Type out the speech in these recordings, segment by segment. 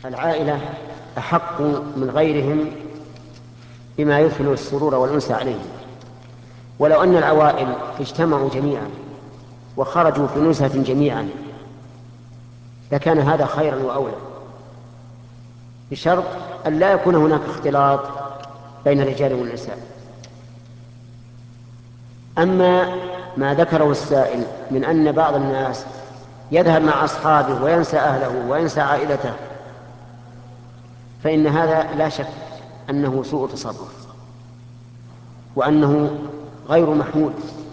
العائلة أحق من غيرهم بما يدخل السرور والأنس عليهم. ولو أن العوائل اجتمعوا جميعا وخرجوا في نزهة جميعا لكان هذا خيرا وأولى، بشرط أن لا يكون هناك اختلاط بين الرجال والنساء. أما ما ذكره السائل من أن بعض الناس يذهب مع أصحابه وينسى أهله وينسى عائلته، فإن هذا لا شك أنه سوء تصرف وأنه غير محمود.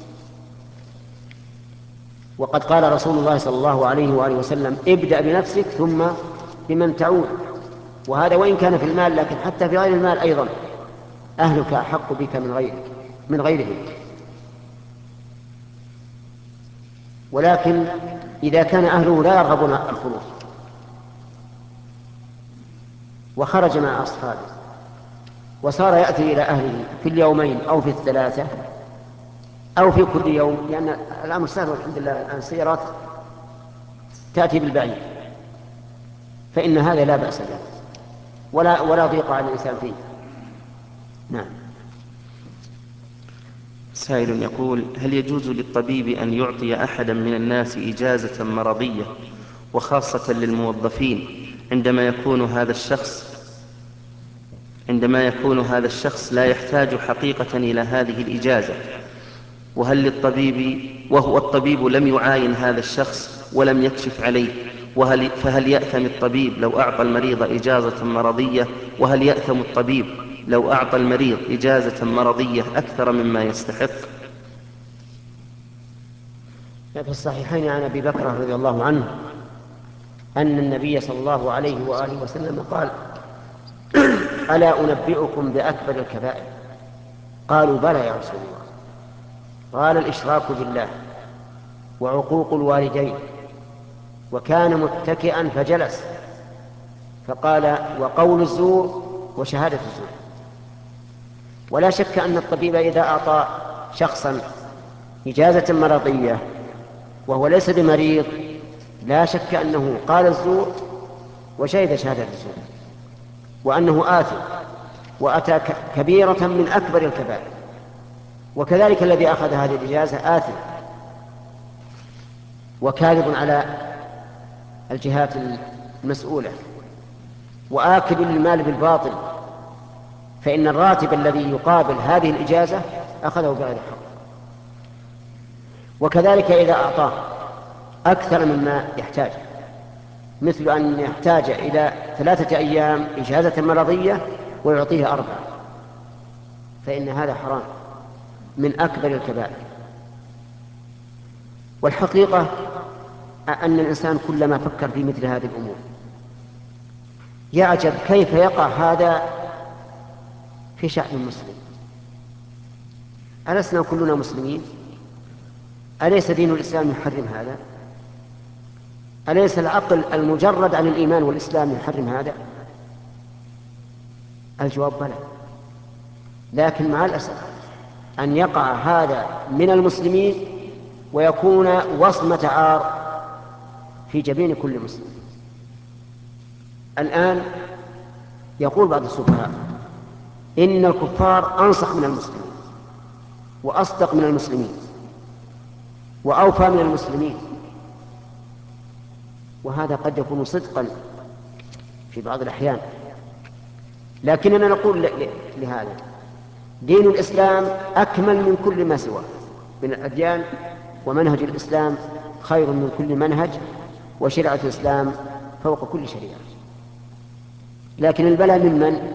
وقد قال رسول الله صلى الله عليه وآله وسلم: ابدأ بنفسك ثم بمن تعود. وهذا وإن كان في المال، لكن حتى في غير المال أيضا أهلك أحق بك من غيرهم. ولكن إذا كان أهله لا يرغبون الخروج وخرج مع أصحابه وصار يأتي إلى أهله في اليومين أو في الثلاثة أو في كل يوم، لأن الأمر سهل والحمد لله الآن السيارات تأتي بالبعيد، فإن هذا لا بأس به ولا ضيق على الإنسان فيه. نعم. سائل يقول: هل يجوز للطبيب أن يعطي أحدا من الناس إجازة مرضية وخاصة للموظفين عندما يكون هذا الشخص لا يحتاج حقيقة إلى هذه الإجازة، وهو الطبيب لم يعاين هذا الشخص ولم يكشف عليه، فهل يأثم الطبيب لو أعطى المريض إجازة مرضية؟ وهل يأثم الطبيب لو أعطى المريض إجازة مرضية أكثر مما يستحق؟ في الصحيحين عن أبي بكر رضي الله عنه أن النبي صلى الله عليه وآله وسلم قال: ألا أنبئكم بأكبر الكبائر؟ قالوا: بلى يا رسول الله. قال: الإشراك بالله وعقوق الوالدين. وكان متكئا فجلس فقال: وقول الزور وشهادة الزور. ولا شك أن الطبيب إذا أعطى شخصا إجازة مرضية وهو ليس بمريض لا شك أنه قال الزور وشهد شهادة الزور، وأنه آثم وأتى كبيرة من أكبر الكبائر. وكذلك الذي أخذ هذه الإجازة آثم وكاذب على الجهات المسؤولة وآكل للمال بالباطل، فإن الراتب الذي يقابل هذه الإجازة أخذه بغير حق. وكذلك إذا أعطاه أكثر مما يحتاج، مثل أن يحتاج إلى 3 أيام إجازة مرضية ويعطيه 4، فإن هذا حرام من أكبر الكبائر. والحقيقة أن الإنسان كلما فكر في مثل هذه الأمور يعجب كيف يقع هذا في شعب مسلم. ألسنا كلنا مسلمين؟ أليس دين الإسلام يحرم هذا؟ أليس العقل المجرد عن الإيمان والإسلام يحرم هذا؟ الجواب بلى. لكن مع الأسف أن يقع هذا من المسلمين ويكون وصمة عار في جبين كل مسلم. الآن يقول بعض السفهاء إن الكفار أنصح من المسلمين وأصدق من المسلمين وأوفى من المسلمين، وهذا قد يكون صدقا في بعض الأحيان، لكننا نقول لهذا: دين الإسلام أكمل من كل ما سواه من الأديان، ومنهج الإسلام خير من كل منهج، وشريعة الإسلام فوق كل شريعة. لكن البلاء ممن؟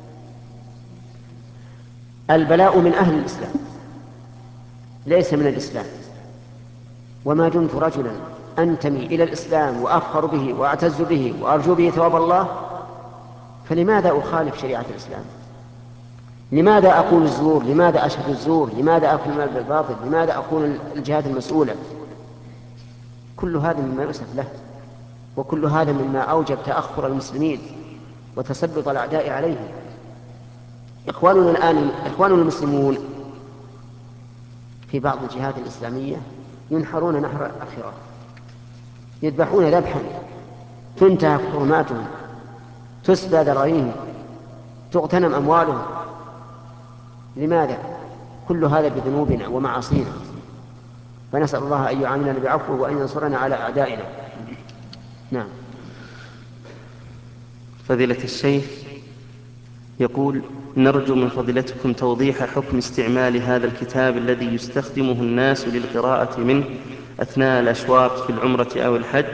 البلاء من أهل الإسلام ليس من الإسلام. وما دمت رجلا أنتمي إلى الإسلام وأفخر به وأعتز به وأرجو به ثواب الله، فلماذا أخالف شريعة الإسلام؟ لماذا أقول الزور؟ لماذا أشهد الزور؟ لماذا أكل المال بالباطل؟ لماذا أكون الجهات المسؤولة؟ كل هذا مما يؤسف له، وكل هذا مما أوجب تأخر المسلمين وتسلط الأعداء عليهم. إخواننا الآن إخواننا المسلمون في بعض الجهات الإسلامية ينحرون نحر الخراف، يذبحون ذبحا تنتهك حرماتهم تسبى ذراريهم، تغتنم أموالهم. لماذا؟ كل هذا بذنوبنا ومعاصينا، فنسأل الله أن يعاملنا بعفوه وأن ينصرنا على أعدائنا. نعم. فضيلة الشيخ يقول: نرجو من فضيلتكم توضيح حكم استعمال هذا الكتاب الذي يستخدمه الناس للقراءة منه أثناء الأشواط في العمرة أو الحج،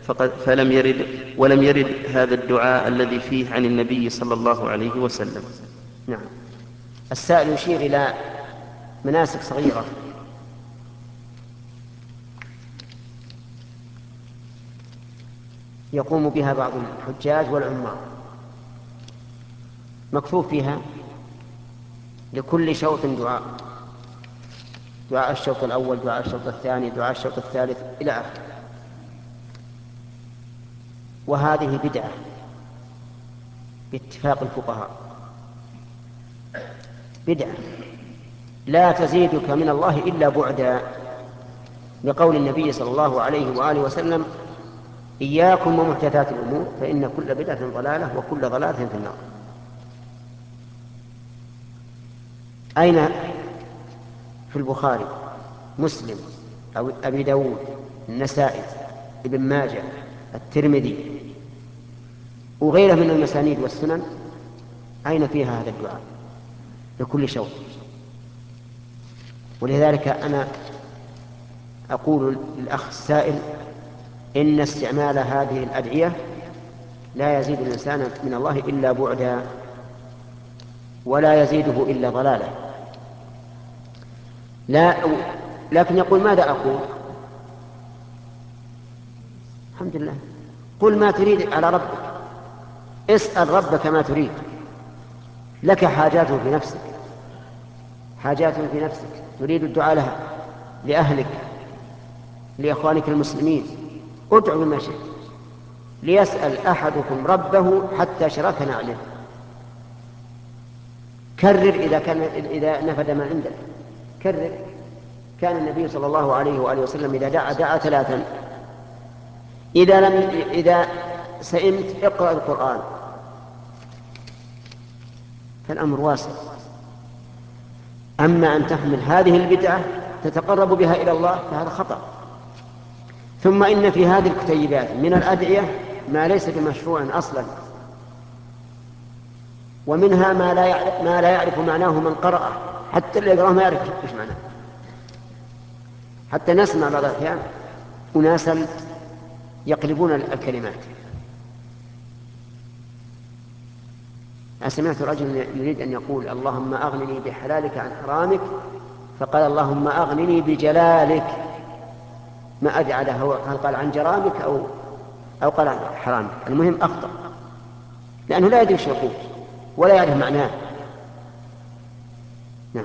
ولم يرد هذا الدعاء الذي فيه عن النبي صلى الله عليه وسلم. نعم. السائل يشير إلى مناسك صغيرة يقوم بها بعض الحجاج والعمار، مكتوب فيها لكل شوط دعاء: دعاء الشوط الأول، دعاء الشوط الثاني، دعاء الشوط الثالث، إلى آخره. وهذه بدعة باتفاق الفقهاء، بدعة لا تزيدك من الله إلا بعدا، لقول النبي صلى الله عليه وآله وسلم: إياكم ومحدثات الأمور فإن كل بدعة ضلالة وكل ضلالة في النار. أين في البخاري، مسلم، أو أبي داود، النسائي، ابن ماجه، الترمذي وغيره من المسانيد والسنن أين فيها هذا الدعاء لكل شوط؟ ولذلك أنا أقول للأخ السائل إن استعمال هذه الأدعية لا يزيد الإنسان من الله إلا بعدا، ولا يزيده إلا ضلالا. لكن يقول: ماذا أقول؟ الحمد لله، قل ما تريد على ربك، اسأل ربك ما تريد. لك حاجات في نفسك، حاجات في نفسك تريد الدعاء لها، لأهلك، لإخوانك المسلمين، ادعو بما شئت. ليسأل أحدكم ربه حتى شراك نعله. كرر إذا نفد ما عندك، كرر. كان النبي صلى الله عليه وآله وسلم إذا دعا 3. إذا سئمت اقرأ القرآن، فالأمر واسع. أما أن تحمل هذه البدعة تتقرب بها إلى الله فهذا خطأ. ثم إن في هذه الكتيبات من الأدعية ما ليس بمشروع أصلا، ومنها ما لا يعرف معناه من قرأه، حتى اللي يقرأه ما يعرف ايش معناه. حتى نسمع بعض الأحيان أناسا يقلبون الكلمات. سمعت رجل يريد أن يقول: اللهم أغنني بحلالك عن حرامك، فقال: اللهم أغنني بجلالك. ما أدري على هل قال عن جرامك أو قال عن حرامك. المهم أخطأ، لأنه لا يدري ايش يقول ولا يعرف معناه. نعم.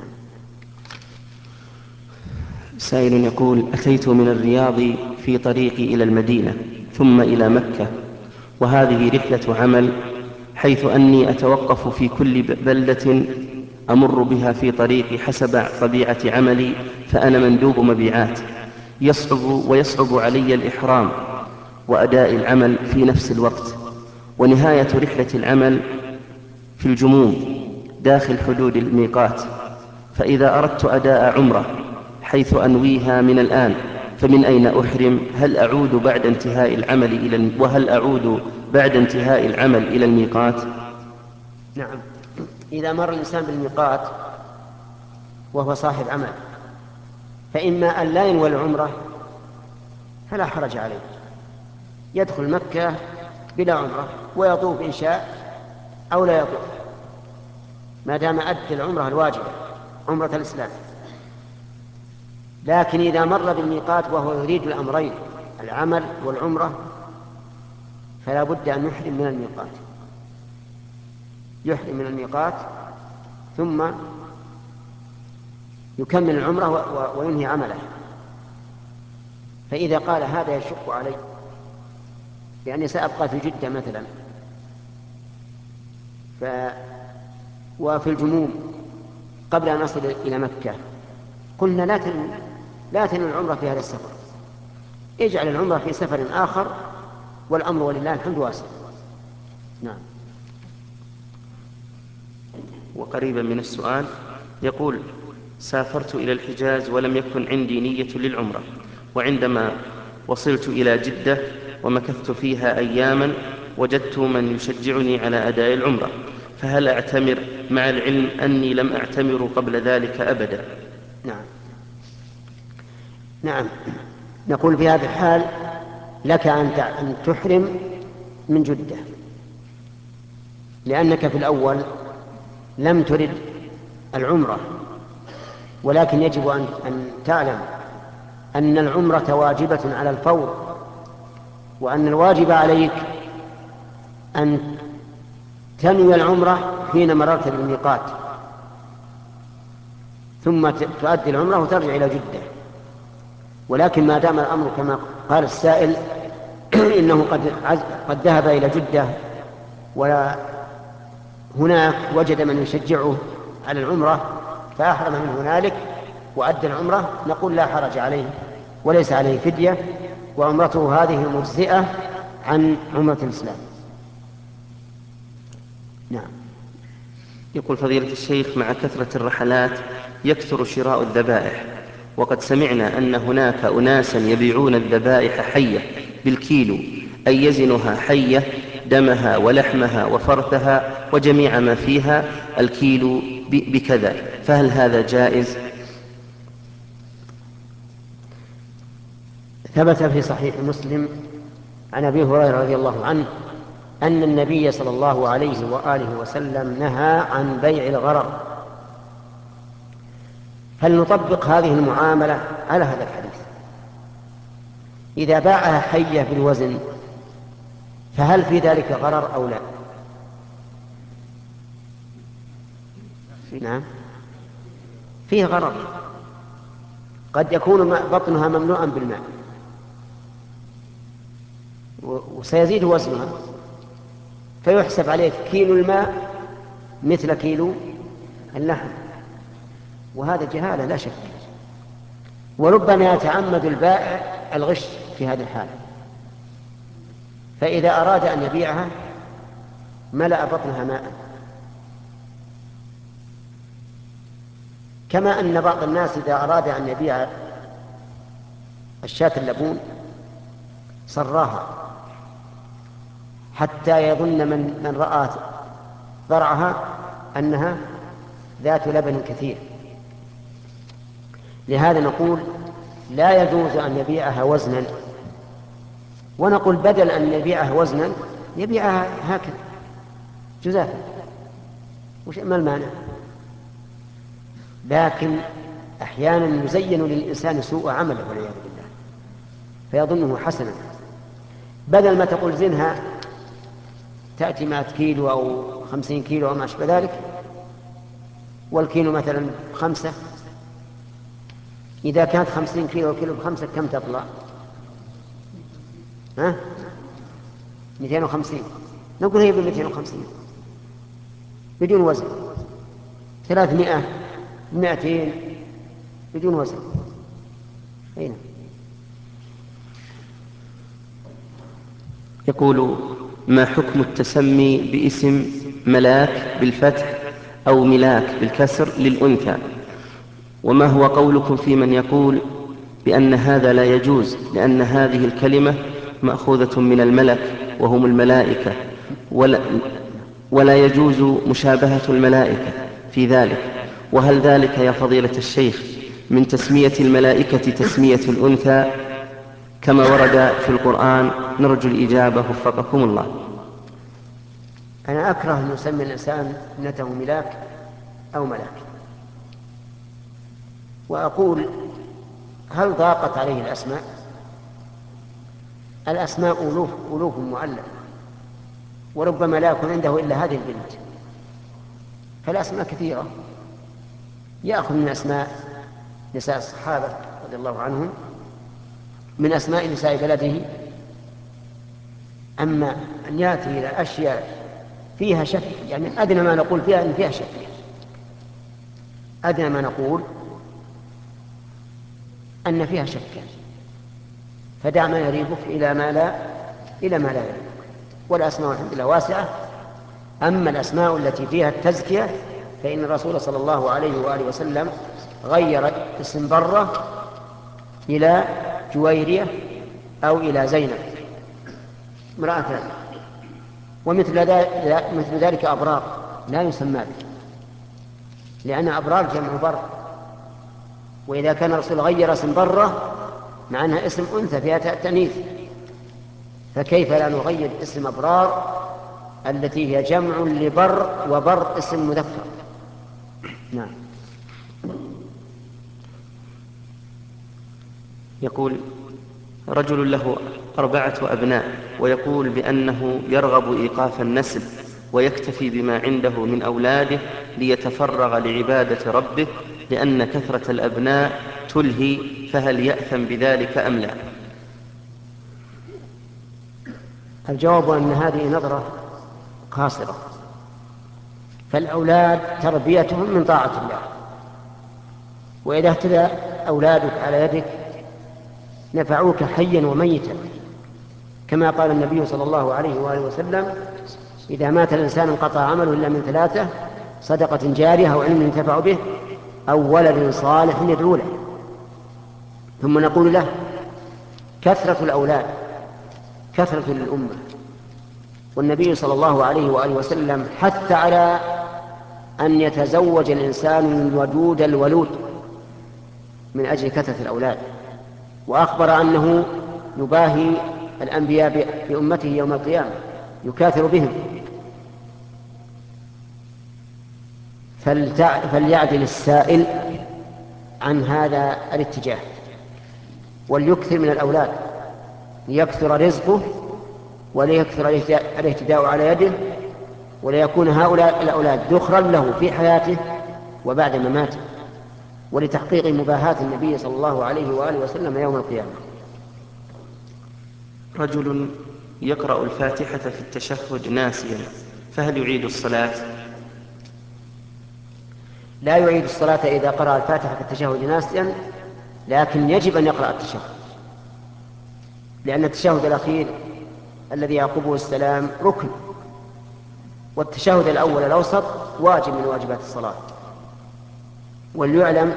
سائل يقول: أتيت من الرياض في طريقي إلى المدينة ثم إلى مكة، وهذه رحلة عمل، حيث أني أتوقف في كل بلدة أمر بها في طريقي حسب طبيعة عملي، فأنا مندوب مبيعات، ويصعب علي الإحرام وأداء العمل في نفس الوقت، ونهاية رحلة العمل في الجموم داخل حدود الميقات. فإذا أردت أداء عمرة حيث أنويها من الآن، فمن أين أحرم؟ وهل أعود بعد انتهاء العمل إلى الميقات؟ نعم. إذا مر الإنسان بالميقات وهو صاحب عمل، فإما أن لا ينوي العمرة فلا حرج عليه، يدخل مكة بلا عمرة ويطوف إن شاء أو لا يطوف، ما دام أدى العمرة الواجبة، عمرة الإسلام. لكن إذا مر بالميقات وهو يريد الأمرين، العمل والعمرة، فلا بد أن يحرم من الميقات، يحرم من الميقات ثم يكمل العمرة وينهي عمله. فإذا قال: هذا يشق علي لأني سأبقى في جدة مثلا وفي الجموم قبل أن أصل إلى مكة، قلنا: لا تنوي العمرة في هذا السفر، اجعل العمرة في سفر آخر، والأمر ولله الحمد واسع. نعم. وقريبا من السؤال، يقول: سافرت إلى الحجاز ولم يكن عندي نية للعمرة، وعندما وصلت إلى جدة ومكثت فيها أياما وجدت من يشجعني على أداء العمرة، فهل أعتمر مع العلم أني لم أعتمر قبل ذلك أبدا؟ نعم. نعم، نقول في هذا الحال لك أن تحرم من جدة، لأنك في الأول لم ترد العمرة، ولكن يجب أن تعلم أن العمرة واجبة على الفور، وأن الواجب عليك أن تنوي العمرة حين مررت بالميقات، ذ تؤدي العمرة وترجع إلى جدة. ولكن ما دام الأمر كما قال السائل إنه قد ذهب إلى جدة وهناك وجد من يشجعه على العمرة فأحرم من هنالك وأدى العمرة، نقول لا حرج عليه وليس عليه فدية، وعمرته هذه مجزئة عن عمرة الإسلام. نعم. يقول فضيلة الشيخ: مع كثرة الرحلات يكثر شراء الذبائح، وقد سمعنا أن هناك أناسا يبيعون الذبائح حية بالكيلو، أي يزنها حية دمها ولحمها وفرثها وجميع ما فيها الكيلو بكذا، فهل هذا جائز؟ ثبت في صحيح مسلم عن أبي هريرة رضي الله عنه أن النبي صلى الله عليه وآله وسلم نهى عن بيع الغرر. فلنطبق هذه المعاملة على هذا الحديث. إذا باعها حية بالوزن فهل في ذلك غرر أو لا؟ نعم، فيه غرر، قد يكون بطنها مملوءا بالماء وسيزيد وزنها، فيحسب عليه كيلو الماء مثل كيلو اللحم، وهذا جهالة لا شك. وربما يتعمد البائع الغش في هذه الحالة، فإذا أراد أن يبيعها ملأ بطنها ماء، كما أن بعض الناس إذا أراد أن يبيع الشاة اللبون صراها حتى يظن من رأى ضرعها أنها ذات لبن كثير. لهذا نقول لا يجوز أن يبيعها وزنا، ونقول بدل أن يبيعها وزنا يبيعها هكذا جزافا، ما المانع؟ لكن أحيانا يزين للإنسان سوء عمله والعياذ بالله فيظنه حسنا، بدل ما تقول زنها تأتي 100 كيلو أو 50 كيلو أو ما أشبه ذلك، والكيلو مثلا 5، إذا كانت 50 كيلو وكيلو ب5 كم تطلع؟ 250. نقول هي ب250 بدون وزن، 300 200 بدون وزن. أين؟ يقول: ما حكم التسمي باسم ملاك بالفتح أو ملاك بالكسر للأنثى؟ وما هو قولكم في من يقول بأن هذا لا يجوز لأن هذه الكلمة مأخوذة من الملك وهم الملائكة، ولا يجوز مشابهة الملائكة في ذلك؟ وهل ذلك يا فضيلة الشيخ من تسمية الملائكة تسمية الأنثى كما ورد في القرآن؟ نرجو الإجابة وفقكم الله. أنا أكره أن يسمي الإنسان ابنته ملاك أو ملاك، وأقول هل ضاقت عليه الأسماء؟ الأسماء ألوف مؤلفة، وربما لا يكون عنده إلا هذه البنت، فالأسماء كثيرة، يأخذ من أسماء نساء الصحابة رضي الله عنهم، من أسماء نساء بلده. أما أن يأتي إلى أشياء فيها شك، يعني أدنى ما نقول فيها أن فيها شك، أدنى ما نقول أن فيها شك، فدع ما يريبك إلى ما لا يريبك. والأسماء الحمد لله واسعة، أما الأسماء التي فيها التزكية فإن الرسول صلى الله عليه وآله وسلم غير اسم برة إلى جويرية أو إلى زينب امرأتان. مثل ذلك أبرار لا يسمى به، لأن أبرار جمع بر، وإذا كان الرسول غير اسم برة مع أنها اسم أنثى فيها تأنيث، فكيف لا نغير اسم أبرار التي هي جمع لبر، وبر اسم مذكر. نعم. يقول: رجل له 4 أبناء ويقول بأنه يرغب إيقاف النسل ويكتفي بما عنده من أولاده ليتفرغ لعبادة ربه لأن كثرة الأبناء تلهي، فهل يأثم بذلك أم لا؟ الجواب أن هذه نظرة قاصرة، فالأولاد تربيتهم من طاعة الله، وإذا اهتدى أولادك على يدك نفعوك حيا وميتا، كما قال النبي صلى الله عليه وآله وسلم: إذا مات الإنسان انقطع عمله إلا من 3: صدقة جارية أو علم ينتفع به أو ولد صالح يدعو له. ثم نقول له: كثرة الأولاد كثرة للأمة، والنبي صلى الله عليه وآله وسلم حث على أن يتزوج الإنسان الودود الولود من أجل كثرة الأولاد، وأخبر أنه يباهي الأنبياء بأمته يوم القيامة، يكاثر بهم. فليعدل السائل عن هذا الاتجاه وليكثر من الأولاد ليكثر رزقه وليكثر الاهتداء على يده، وليكون هؤلاء الأولاد ذخرا له في حياته وبعد مماته، ولتحقيق مباهاة النبي صلى الله عليه وآله وسلم يوم القيامة. رجل يقرأ الفاتحة في التشهد ناسيا، فهل يعيد الصلاة؟ لا يعيد الصلاة إذا قرأ الفاتحة في التشهد ناسيا، لكن يجب أن يقرأ التشهد، لأن التشهد الأخير الذي يعقبه السلام ركن، والتشهد الأول الأوسط واجب من واجبات الصلاة. وليعلم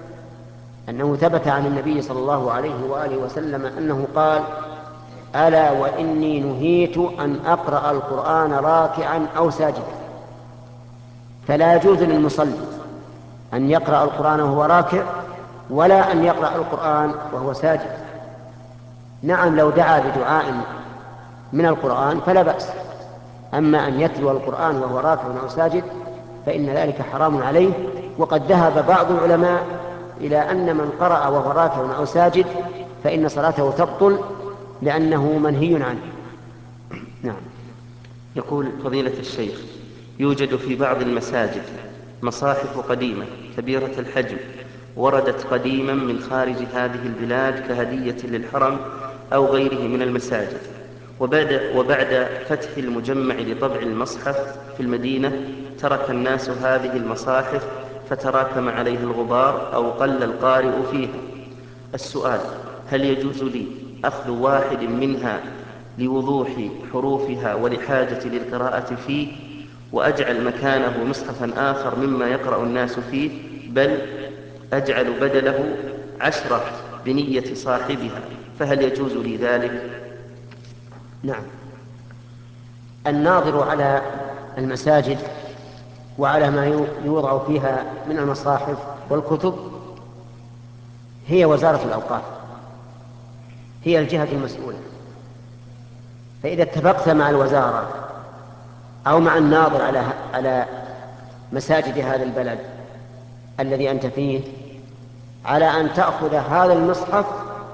أنه ثبت عن النبي صلى الله عليه وآله وسلم أنه قال: ألا وإني نهيت أن أقرأ القرآن راكعا أو ساجدا. فلا يجوز للمصلي أن يقرأ القرآن وهو راكع، ولا أن يقرأ القرآن وهو ساجد. نعم، لو دعا بدعاء من القرآن فلا بأس، أما أن يتلو القرآن وهو راكع أو ساجد فإن ذلك حرام عليه. وقد ذهب بعض العلماء إلى أن من قرأ وهو راكع أو ساجد فإن صلاته تبطل لأنه منهي عنه. نعم. يقول فضيلة الشيخ: يوجد في بعض المساجد مصاحف قديمة كبيرة الحجم وردت قديما من خارج هذه البلاد كهدية للحرم أو غيره من المساجد، وبعد فتح المجمع لطبع المصحف في المدينة ترك الناس هذه المصاحف فتراكم عليه الغبار أو قل القارئ فيها. السؤال: هل يجوز لي أخذ واحد منها لوضوح حروفها ولحاجة للقراءة فيه، وأجعل مكانه مصحفا آخر مما يقرأ الناس فيه، بل أجعل بدله 10 بنية صاحبها، فهل يجوز لي ذلك؟ نعم. الناظر على المساجد وعلى ما يوضع فيها من المصاحف والكتب هي وزارة الأوقاف، هي الجهة المسؤولة. فإذا اتفقت مع الوزارة أو مع الناظر على مساجد هذا البلد الذي أنت فيه على أن تأخذ هذا المصحف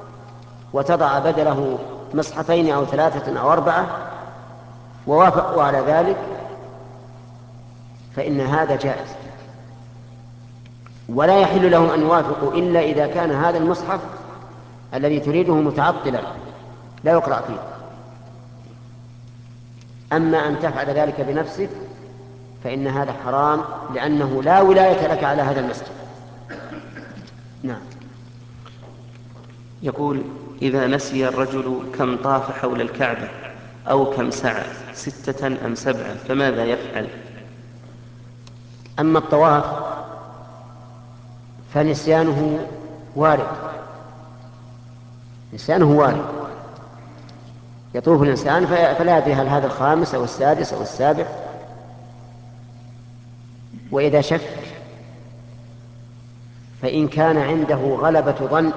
وتضع بدله مصحفين أو 3 أو 4 ووافقوا على ذلك فإن هذا جائز، ولا يحل لهم أن يوافقوا إلا إذا كان هذا المصحف الذي تريده متعطلا لا يقرأ فيه. أما أن تفعل ذلك بنفسك فإن هذا حرام، لأنه لا ولاية لك على هذا المسجد. نعم. يقول: إذا نسي الرجل كم طاف حول الكعبة أو كم سعى 6 أم 7 فماذا يفعل؟ أما الطواف فنسيانه وارد، نسيانه وارد، يطوف الإنسان فلا يدري هل هذا الخامس أو السادس أو السابع. وإذا شك فإن كان عنده غلبة ظن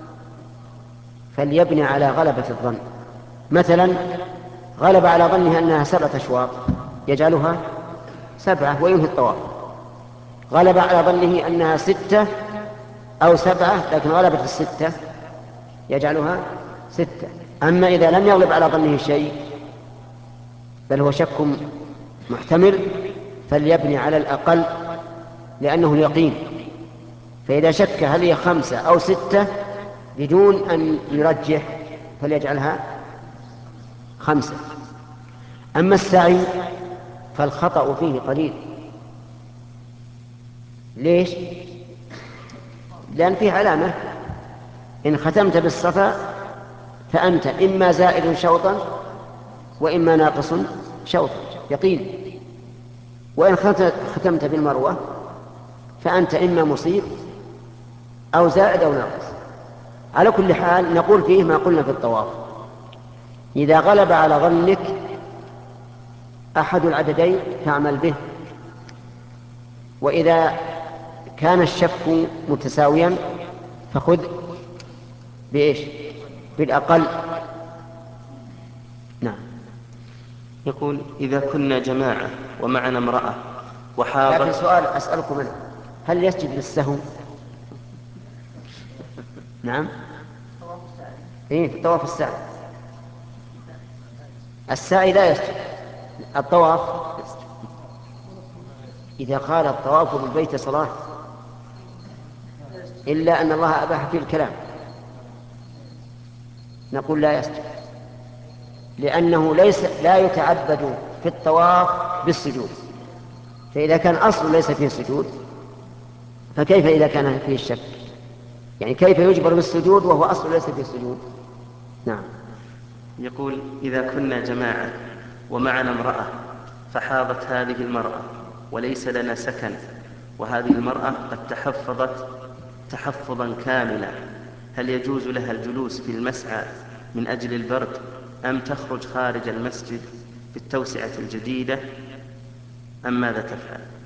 فليبني على غلبة الظن. مثلا غلب على ظنه أنها 7 أشواط يجعلها 7 وينهي الطواف. غلب على ظنه أنها 6 أو 7 لكن غلبت 6 يجعلها 6. أما إذا لم يغلب على ظنه شيء بل هو شك محتمل فليبني على الأقل لأنه اليقين. فإذا شك هل هي 5 أو 6 بدون أن يرجح فليجعلها 5. أما السعي فالخطأ فيه قليل. ليش؟ لأن فيه علامة، إن ختمت بالصفا فأنت إما زائد شوطا وإما ناقص شوطا يقين، وإن ختمت بالمروة فأنت إما مصيب أو زائد أو ناقص. على كل حال نقول فيه ما قلنا في الطواف: إذا غلب على ظنك أحد العددين فاعمل به، وإذا كان الشك متساويا فخذ بإيش؟ بالأقل. نعم. يقول: إذا كنا جماعة ومعنا امرأة لكن وحاضت. سؤال أسألكم أنا: هل يسجد للسهو؟ نعم. إيه، في الطواف السعي. السعي لا يسجد، الطواف يسجد. إذا قال الطواف بالبيت صلاة إلا أن الله أباح فيه الكلام نقول لا يسجد، لأنه لا يتعبد في الطواف بالسجود. فإذا كان أصل ليس فيه سجود فكيف إذا كان فيه الشك؟ يعني كيف يجبر بالسجود وهو أصل ليس فيه سجود؟ نعم. يقول: إذا كنا جماعة ومعنا امرأة فحاضت هذه المرأة وليس لنا سكن، وهذه المرأة قد تحفظت تحفظا كاملا، هل يجوز لها الجلوس في المسعى من أجل البرد أم تخرج خارج المسجد في التوسعة الجديدة أم ماذا تفعل؟